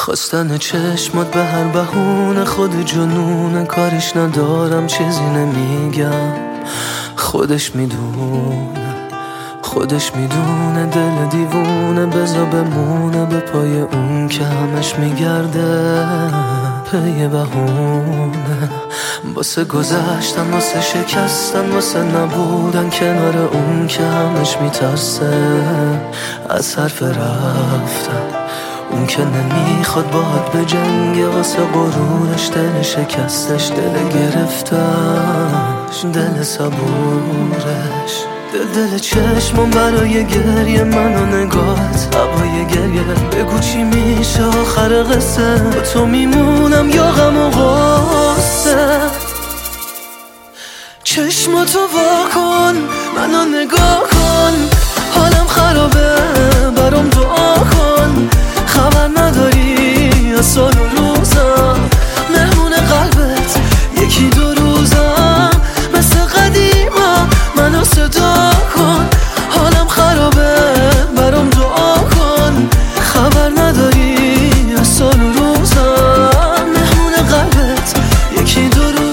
خواستن چشمات به هر بهونه خود جنونه، کارش ندارم چیزی نمیگم. خودش میدونه دل دیوونه، بزا بمونه به پای اون که همش میگرده پی بهونه. واسه گذشتن، واسه شکستن، واسه نبودن کنار اون که همش میترسه از حرف رفتن. اون که نمیخواد باهات به جنگ، واسه غرورش دل شکستش، دل گرفتش، دل صبورش. دل چشمم برای گریه، من و نگاهت هوای گریه. بگو چی میشه آخر قصه، با تو میمونم یا غم و غصه. چشماتو وا کن، منو نگاه کن، حالم خرابه برام دعا کن. خبر نداری از سال و روزم، مهمون قلبت یکی دو روزم. مثل قدیما منو صدا کن، حالم خرابه برام دعا کن. خبر نداری از سال و روزم، مهمون قلبت یکی دو روزم.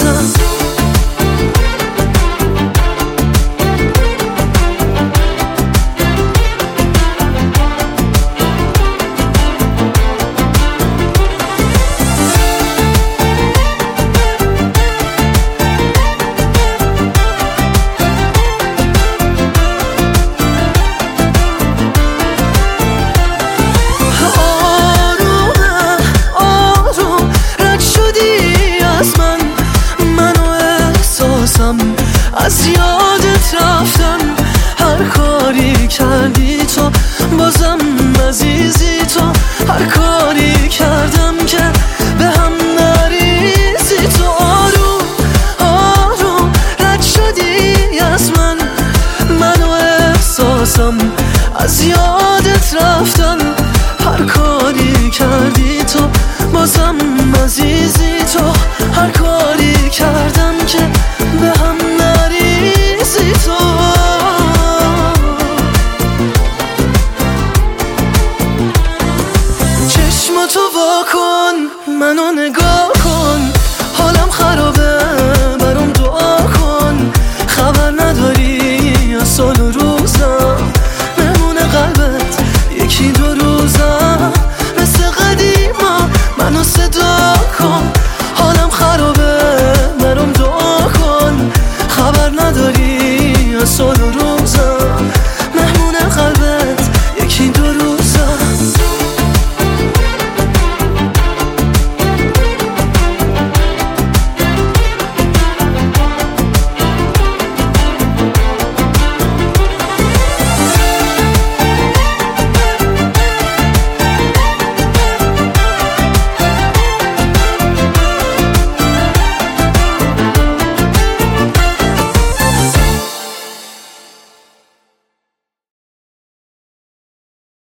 از یادت رفتم، هر کاری کردی تو بازم عزیزی تو. هر کاری کردم که به هم نریزی تو. آروم آروم رد شدی از من و احساسم. از یادت رفتم، هر کاری کردی تو بازم عزیزی تو. هر کاری کردم که به هم نریزی تو. چشماتو وا کن، منو نگاه کن، حالم خرابه برام دعا کن. خبر نداری از سال و روزم، مهمون قلبت یکی دو روزم.